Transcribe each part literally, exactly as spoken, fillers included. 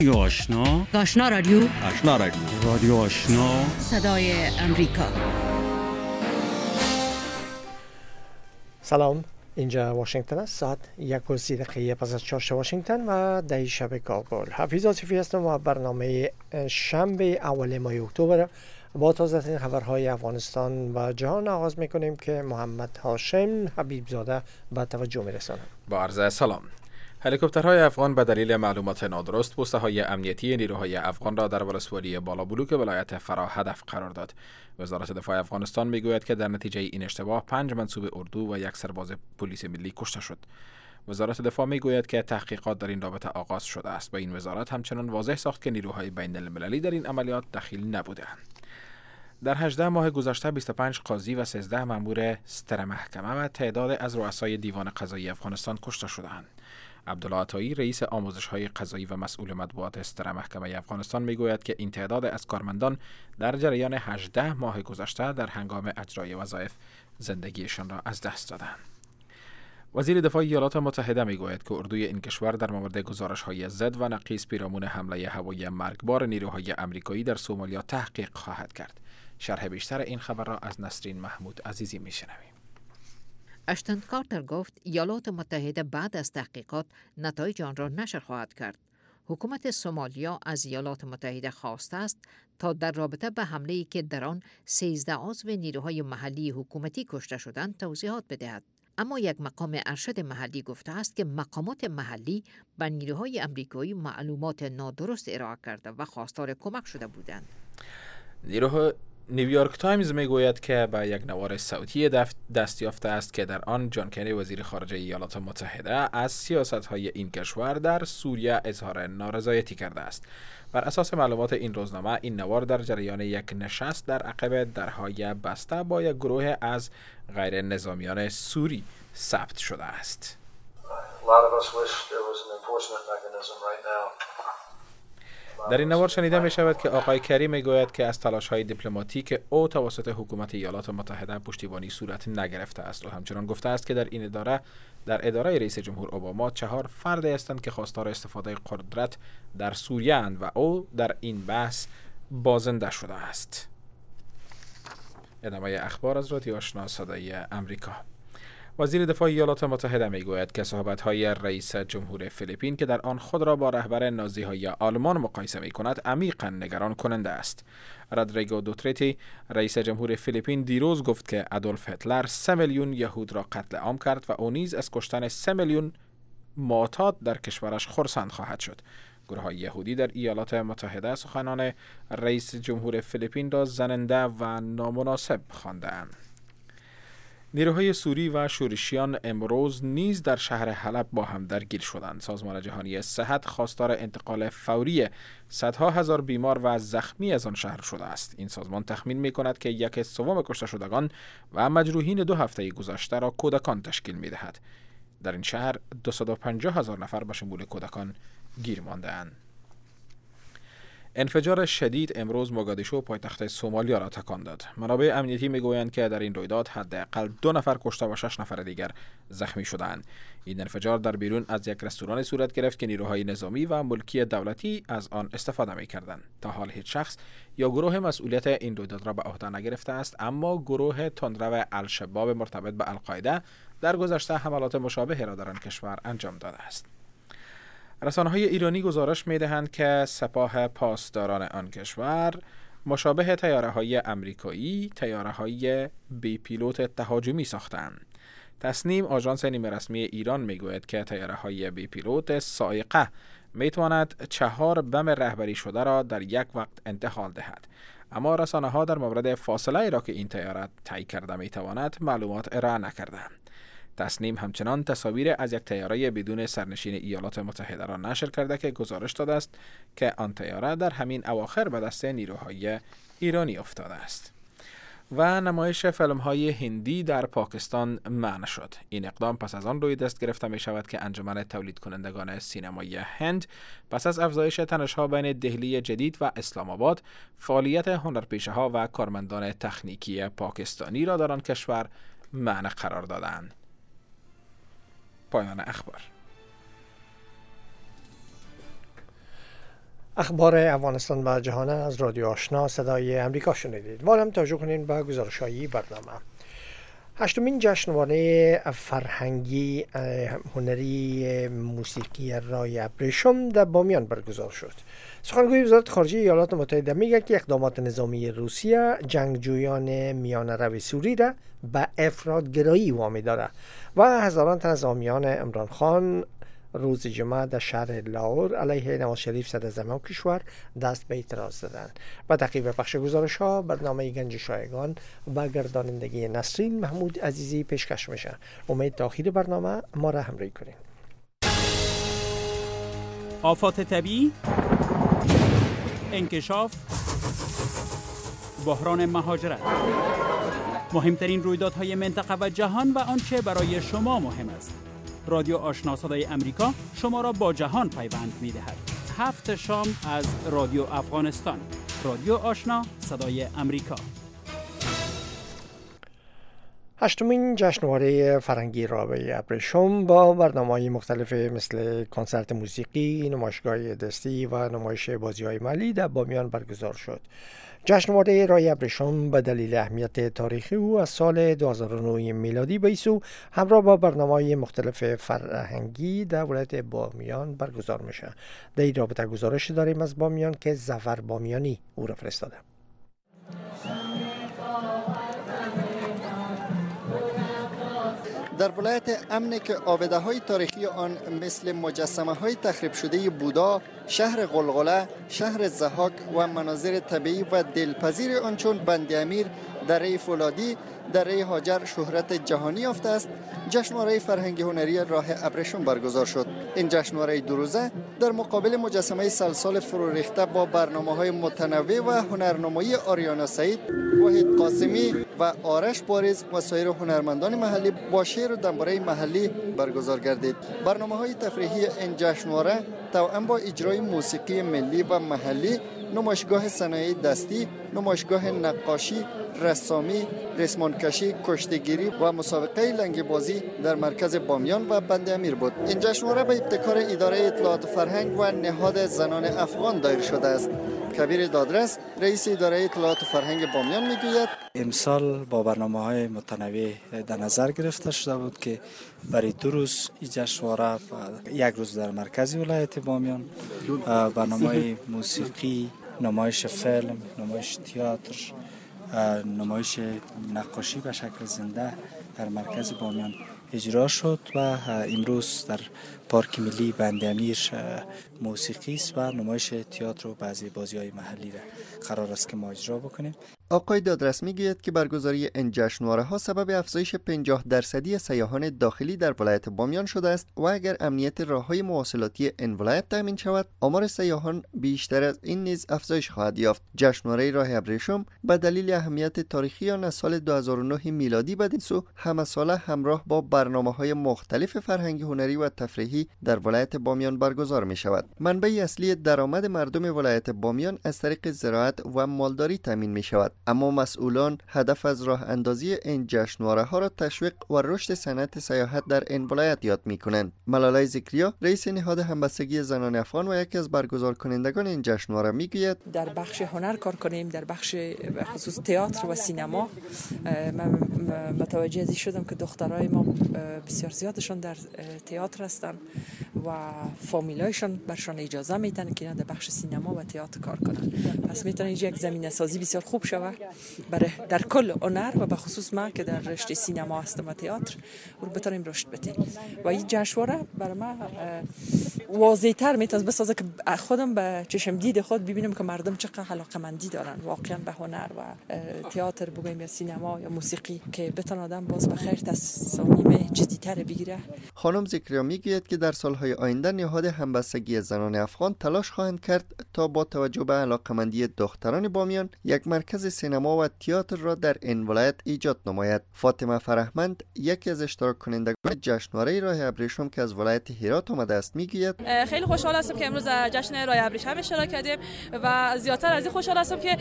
آشنا آشنا رادیو آشنا رادیو رادیو آشنا صدای امریکا. سلام، اینجا واشنگتن است. ساعت یک و سی دقیقه پس از چهارشنبه واشنگتن و ده شب کابل. حفیظ آصفی هستم و برنامه شنبه اول ماه اکتبر با تازه ترین خبرهای افغانستان و جهان آغاز میکنیم که محمد هاشم حبیبزاده به توجه میرساند. با عرض سلام. هلیکوپترهای افغان به دلیل معلومات نادرست پوسته های امنیتی نیروهای افغان را در ولسوالی بالابلوک ولایت فرا هدف قرار داد. وزارت دفاع افغانستان میگوید که در نتیجه این اشتباه پنج منصوب اردو و یک سرباز پلیس ملی کشته شد. وزارت دفاع میگوید که تحقیقات در این رابطه آغاز شده است و این وزارت همچنان واضح ساخت که نیروهای بین المللی در این عملیات دخیل نبودند. در هجده ماه گذشته بیست و پنج قاضی و سیزده مأمور ستر محکمه و تعداد از رؤسای دیوان قضایی افغانستان کشته شدند. عبدالله عطایی رئیس آموزش‌های قضایی و مسئول مطبوعات ستر محکمه افغانستان میگوید که این تعداد از کارمندان در جریان هجده ماه گذشته در هنگام اجرای وظایف زندگیشان را از دست دادند. وزیر دفاع ایالات متحده میگوید که اردوی این کشور در مورد گزارش‌های ضد و نقیض پیرامون حمله هوایی مرگبار نیروهای آمریکایی در سومالیا تحقیق خواهد کرد. شرح بیشتر این خبر را از نسرین محمود عزیزی میشنویم. اشتن کارتر گفت ایالات متحده بعد از تحقیقات نتایج آن را نشر خواهد کرد. حکومت سومالیا از ایالات متحده خواسته است تا در رابطه به حمله‌ای که در آن سیزده عضو نیروهای محلی حکومتی کشته شدند توضیحات بدهد. اما یک مقام ارشد محلی گفته است که مقامات محلی به نیروهای آمریکایی معلومات نادرست ارائه کرده و خواستار کمک شده بودند. نیروهای نیویورک تایمز میگوید که به یک نوار صوتی دست یافته است که در آن جان کری وزیر خارجه ایالات متحده از سیاست‌های این کشور در سوریه اظهار نارضایتی کرده است. بر اساس معلومات این روزنامه این نوار در جریان یک نشست در عقب درهای بسته با یک گروه از غیر نظامیان سوری ثبت شده است. در این نوار شنیده می شود که آقای کری می گوید که از تلاش های دیپلماتیک او توسط حکومت ایالات متحده پشتیبانی صورت نگرفته است و همچنان گفته است که در این اداره در اداره رئیس جمهور اوباما چهار فرد هستند که خواستار استفاده قدرت در سوریه اند و او در این بحث بازنده شده است. ادامه اخبار از رادیو آشنا صدای امریکا. وزیر دفاع ایالات متحده میگوید که صحبت‌های رئیس جمهور فیلیپین که در آن خود را با رهبر نازی‌های آلمان مقایسه می‌کند عمیقاً نگران کننده است. رودریگو دوترتی رئیس جمهور فیلیپین دیروز گفت که آدولف هیتلر سه میلیون یهود را قتل عام کرد و او نیز از کشتن سه میلیون معتاد در کشورش خرسند خواهد شد. گروه‌های یهودی در ایالات متحده سخنان رئیس جمهور فیلیپین را زننده و نامناسب خواندند. نیروهای سوری و شورشیان امروز نیز در شهر حلب با هم درگیر شدند. سازمان جهانی صحت خواستار انتقال فوری صدها هزار بیمار و زخمی از آن شهر شده است. این سازمان تخمین می کند که یک سوم کشته شدگان و مجروحین دو هفته گذشته را کودکان تشکیل می دهد. در این شهر دویست و پنجاه هزار نفر به شمول کودکان گیر مانده اند. انفجار شدید امروز موگادیشو پایتخت سومالیا را تکان داد. منابع امنیتی میگویند که در این رویداد حداقل دو نفر کشته و شش نفر دیگر زخمی شدند. این انفجار در بیرون از یک رستوران صورت گرفت که نیروهای نظامی و ملکی دولتی از آن استفاده می‌کردند. تا حال هیچ شخص یا گروه مسئولیت این رویداد را به عهده نگرفته است، اما گروه تندرو الشباب مرتبط به القاعده در گذشته حملات مشابهی را در آن کشور انجام داده است. رسانه‌های ایرانی گزارش می‌دهند که سپاه پاسداران آن کشور مشابه طیاره‌های آمریکایی طیاره‌های بی پیلوت تهاجمی ساختند. تصنیم آژانس نیمه رسمی ایران میگوید که طیاره‌های بی پیلوت صاعقه میتواند چهار بم رهبری شده را در یک وقت انتقال دهد. اما رسانه‌ها در مورد فاصله را که این طیاره طی کرده میتواند معلومات ارائه نکردند. تصنیم همچنان تصاویر از یک طیاره بدون سرنشین ایالات متحده را نشر کرده که گزارش داده است که آن طیاره در همین اواخر به دست نیروهای ایرانی افتاده است. و نمایش فیلم‌های هندی در پاکستان منع شد. این اقدام پس از آن روی دست گرفته می شود که انجمن تولید کنندگان سینمایی هند پس از افزایش تنش‌ها بین دهلی جدید و اسلام آباد فعالیت هنرپیشه‌ها و کارمندان تکنیکی پاکستانی را در آن کشور منع قرار دادند. پایان اخبار. اخبار افغانستان و جهان از رادیو آشنا صدای امریکا شنیدید. وارم توجه کنین به گزارش‌های برنامه. هشتمین جشنواره فرهنگی هنری موسیقی رای ابریشم در بامیان برگزار شد. سخنگوی وزارت خارجه ایالات متحده میگه که اقدامات نظامی روسیه جنگجویان میانه روی سوری را به افراط‌گرایی وامی داره و هزاران تن از حامیان عمران خان روز جمعه در شهر لاهور علیه نواز شریف صدر زمان کشور دست به اعتراض دادند. با تعقیب پخش گزارش ها برنامه گنج شایگان و گردانندگی نسرین محمود عزیزی پیشکش میشه. امید تا آخر برنامه ما را همراهی کنین. آفات طبیعی، انکشاف، بحران مهاجرت، مهمترین رویدادهای منطقه و جهان و آنچه برای شما مهم است. رادیو آشنا صدای امریکا شما را با جهان پیوند می‌دهد. هفت شام از رادیو افغانستان. رادیو آشنا صدای امریکا. هشتمین جشنواره فرهنگی رابعه ابریشم با برنامه‌های مختلف مثل کنسرت موسیقی، نمایشگاه دستی و نمایش بازی‌های محلی در بامیان برگزار شد. جشنواره رای ابریشم به دلیل اهمیت تاریخی او از سال دو هزار و نه میلادی به سو همراه با برنامه‌های مختلف فرهنگی در ولایت بامیان برگزار میشه. در این رابطه گزارش داریم از بامیان که ظفر بامیانی او را فرستاده. در ولایت امنه که آبده های تاریخی آن مثل مجسمه های تخریب شده بودا، شهر غلغله، شهر ضحاک و مناظر طبیعی و دلپذیر آن چون بند امیر، دره فولادی، دره هاجر شهرت جهانی یافته است، جشنواره فرهنگی هنری راه ابریشم برگزار شد. این جشنواره دو روزه در مقابل مجسمه سلسال فرو ریخته با برنامه‌های متنوع و هنرنمایی آریانا سعید، وحید قاسمی و آرش بارز و سایر هنرمندان محلی با شعر و دنباره محلی برگزار گردید. برنامه‌های تفریحی این جشنواره توأم با اجرای موسیقی ملی و محلی، نمایشگاه صنایع دستی، نمایشگاه نقاشی، رسامی، رسمانکشی، کشتیگیری و مسابقه لنگ بازی در مرکز بامیان و بند امیر بود. این جشنواره به ابتکار اداره اطلاعات فرهنگ و نهاد زنان افغان دایر شده است. کبیر دادرس رئیس اداره اطلاعات فرهنگ بامیان میگوید امسال با برنامه‌های متنوع در نظر گرفته شده بود که برای دو روز این جشنواره یک روز در مرکز ولایت بامیان برنامه موسیقی، نمایش فیلم، نمایش تئاتر، نمایش نقاشی به شکل زنده در مرکز بامیان اجرا شد و امروز در پارک ملی بند امیر موسیقی است و نمایش تئاتر و بعضی بازی‌های محلی را قرار است که ما اجرا بکنیم. آقای دادرس میگوید که برگزاری این جشنواره ها سبب افزایش پنجاه درصدی سیاحان داخلی در ولایت بامیان شده است و اگر امنیت راههای مواصلاتی این ولایت تامین شود، آمار سیاحان بیشتر از این نیز افزایش خواهد یافت. جشنواره راه ابریشم به دلیل اهمیت تاریخی آن از سال دو هزار و نه میلادی بدین سو همه ساله همراه با برنامه‌های مختلف فرهنگی، هنری و تفریحی در ولایت بامیان برگزار می شود. منبع اصلی درآمد مردم ولایت بامیان از طریق زراعت و مالداری تامین می شود. اما مسئولان هدف از راه اندازی این جشنواره ها را تشویق و رشد صنعت سیاحت در این ولایت یاد می کنند. ملالای ذکریا رئیس نهاد همبستگی زنان افغان و یکی از برگزار کنندگان این جشنواره می گوید در بخش هنر کار کنیم، در بخش خصوص تئاتر و سینما. من متوجه ازی شدم که دخترای ما بسیار زیادشون در تئاتر هستن و فامیلایشون برشان اجازه میتن که در بخش سینما و تئاتر کار کنن. پس میتونه اینجا یک زمینه سازی بسیار خوب شود برای در کل هنر و به خصوص ما که در رشته سینما هستم و تئاتر رو بتونیم رشد بدیم. و این جشنواره برای ما واضح‌تر میتونه بسازه که خودم به چشم دید خود ببینم که مردم چقدر علاقه‌مندی دارن واقعا به هنر و تئاتر بگیم یا سینما یا موسیقی که بتونه آدم باز به خیر تصامیم جدی‌تر بگیره. خانم ذکریا میگوید که در سالهای آینده نهاد همبستگی زنان افغان تلاش خواهند کرد تا با توجه به علاقه‌مندی دختران بامیان یک مرکز سینما و تئاتر را در این ولایت ایجاد نماید. فاطمه فرهمند یکی از اشتراک کنندگان جشنواره راه ابریشم که از ولایت هرات آمده است میگوید خیلی خوشحال هستم که امروز جشن راه ابریشم اشتراک کردیم و زیادتر از این خوشحال هستم که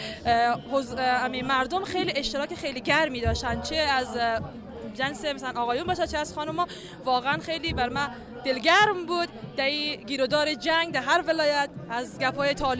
مردم خیلی اشتراک خیلی گرمی داشتن، چه از جنس مثلا آقایون باشه چه از خانوما. واقعا خیلی بر من دلگرم بود در گیرودار جنگ در هر ولایت از گپای